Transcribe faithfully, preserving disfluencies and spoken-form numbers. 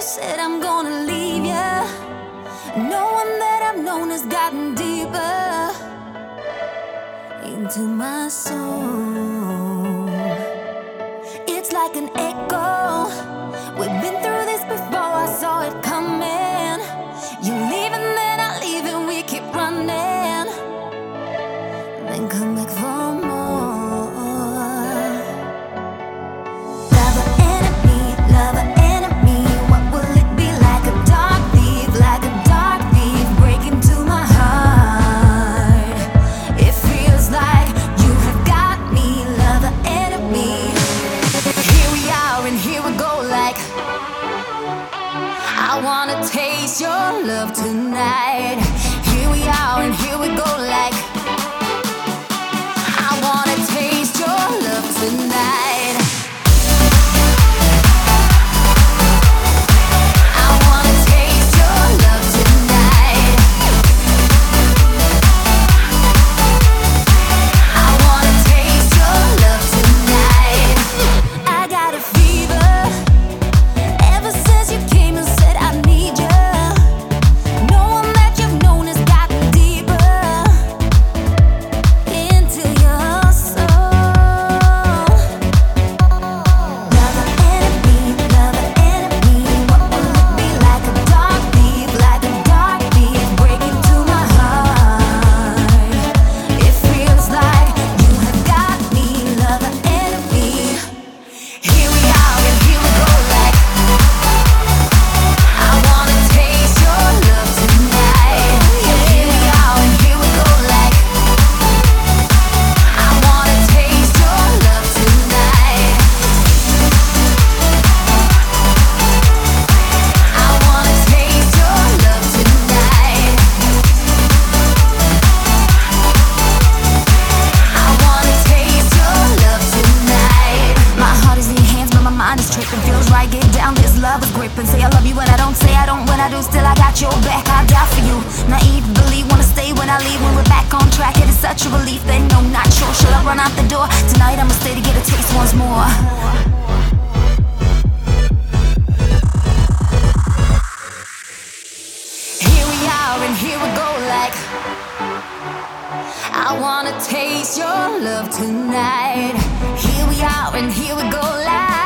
said I'm gonna leave ya. No one that I've known has gotten deeper into my soul. It's like an echo. We've been through this before, I saw it coming. You leave and then I leave and we keep running, then come back for more. Lover, enemy, lover, enemy. What will it be like? A dark thief, like a dark thief, break into my heart. It feels like you have got me, lover, enemy. Here we are and here we go like I wanna taste your love tonight. Here we are and here we go like I wanna taste your love tonight. I wanna taste your love tonight. I wanna taste your love tonight. I got a fever ever since you came and said I need you. No one that you've known has gotten deeper into your soul. Lover, enemy, lover, enemy. What will it be like? A dark thief, like a dark thief, break into my heart. It feels like you have got me, lover, enemy. Here we are and here we go like I wanna taste your love tonight. Here we are and here we go like I wanna taste your love tonight. I wanna taste your love tonight. I wanna taste your love tonight. My heart is in your hands, but my mind is tripping. Feels right, get down, this love is gripping. Say I love you when I don't, say I don't when I do. Still I got your back, I'll die for you. Naive, believe, wanna stay when I leave. When we're back on track, it is such a relief. They know, not sure, should I run out the door? Tonight I'ma stay to get a taste once more. Here we are and here we go like I wanna taste your love tonight. Here we are and here we go like